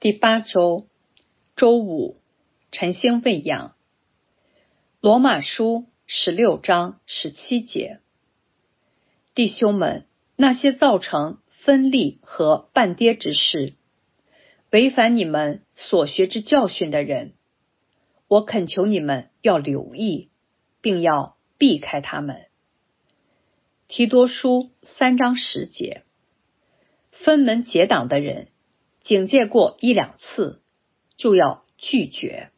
第8周，周五，晨星喂养。罗马书16章17节。弟兄们，那些造成分立和半跌之事，违反你们所学之教训的人，我恳求你们要留意，并要避开他们。提多书3章10节。分门结党的人，警戒过1、2次，就要拒绝。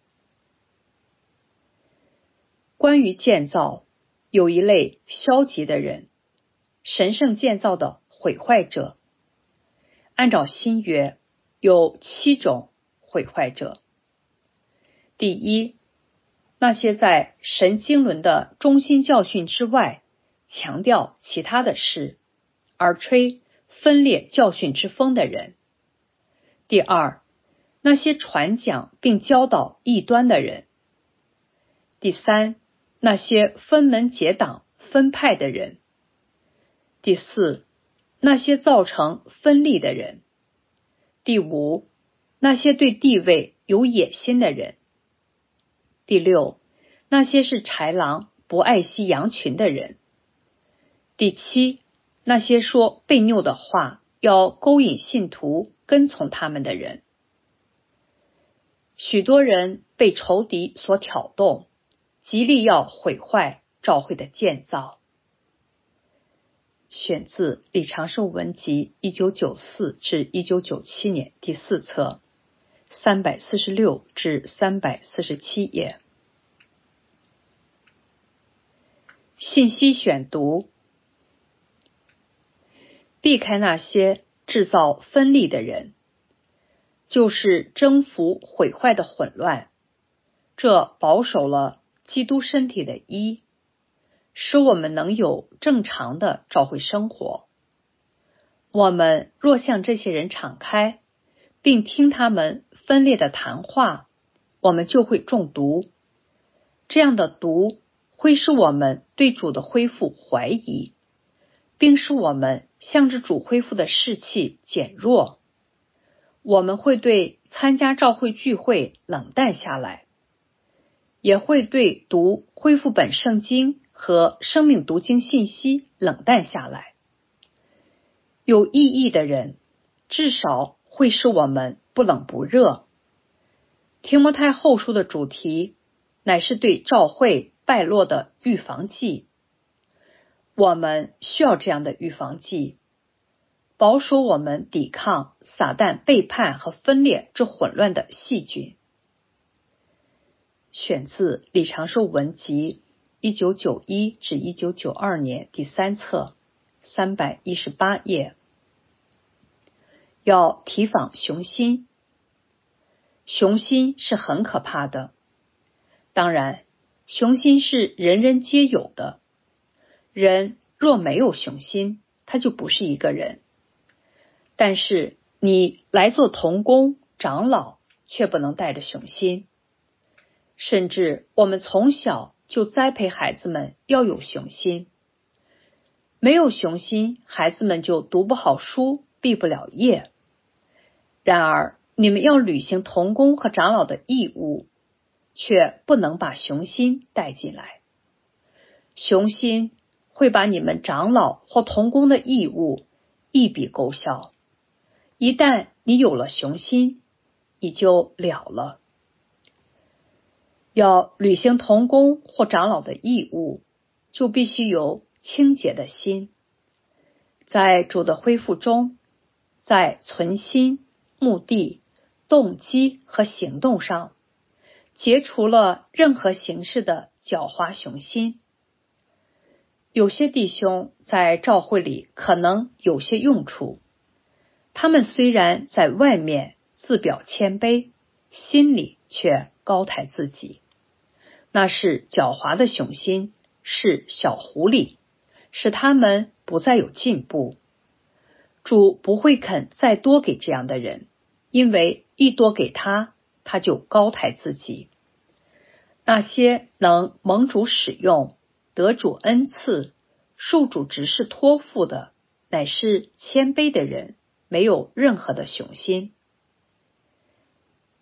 关于建造，有一类消极的人，神圣建造的毁坏者。按照新约，有7种毁坏者。第一，那些在神经纶的中心教训之外，强调其他的事，而吹分裂教训之风的人。第二，那些传讲并教导异端的人。第三，那些分门结党分派的人。第四，那些造成分立的人。第五，那些对地位有野心的人。第六，那些是豺狼不爱惜羊群的人。第七，那些说悖谬的话，要勾引信徒跟从他们的人。许多人被仇敌所挑动，极力要毁坏教会的建造。选自李长寿文集1994至1997年第4册346至347页。信息选读：避开那些制造分立的人，就是征服毁坏的混乱，这保守了基督身体的衣，使我们能有正常的教会生活。我们若向这些人敞开，并听他们分裂的谈话，我们就会中毒。这样的毒会使我们对主的恢复怀疑，并使我们向着主恢复的士气减弱。我们会对参加教会聚会冷淡下来，也会对读恢复本圣经和生命读经信息冷淡下来。有意义的人至少会使我们不冷不热。提摩太后书的主题乃是对教会败落的预防剂。我们需要这样的预防剂，保守我们抵抗撒旦背叛和分裂之混乱的细菌。选自李长寿文集1991至1992年第3册318页。要提防雄心。雄心是很可怕的。当然，雄心是人人皆有的。人若没有雄心，他就不是一个人。但是你来做同工、长老，却不能带着雄心。甚至我们从小就栽培孩子们要有雄心。没有雄心，孩子们就读不好书，毕不了业。然而，你们要履行同工和长老的义务，却不能把雄心带进来。雄心会把你们长老或同工的义务一笔勾销。一旦你有了雄心，你就了了。要履行同工或长老的义务，就必须有清洁的心。在主的恢复中，在存心、目的、动机和行动上，截除了任何形式的狡猾雄心。有些弟兄在教会里可能有些用处，他们虽然在外面自表谦卑，心里却高抬自己。那是狡猾的雄心，是小狐狸，使他们不再有进步。主不会肯再多给这样的人，因为一多给他，他就高抬自己。那些能蒙主使用、得主恩赐、受主职事托付的，乃是谦卑的人，没有任何的雄心。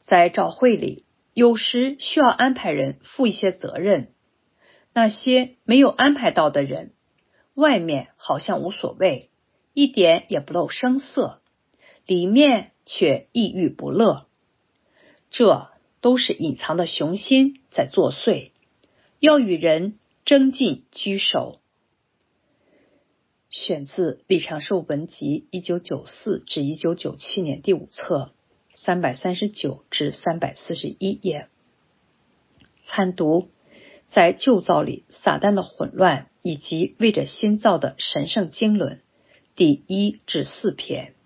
在教会里，有时需要安排人负一些责任，那些没有安排到的人，外面好像无所谓，一点也不露声色，里面却抑郁不乐。这都是隐藏的雄心在作祟，要与人争进居首。选自李长寿文集1994至1997年第5册339至341页。参读在旧造里撒旦的混乱以及为着新造的神圣经纶第1至4篇。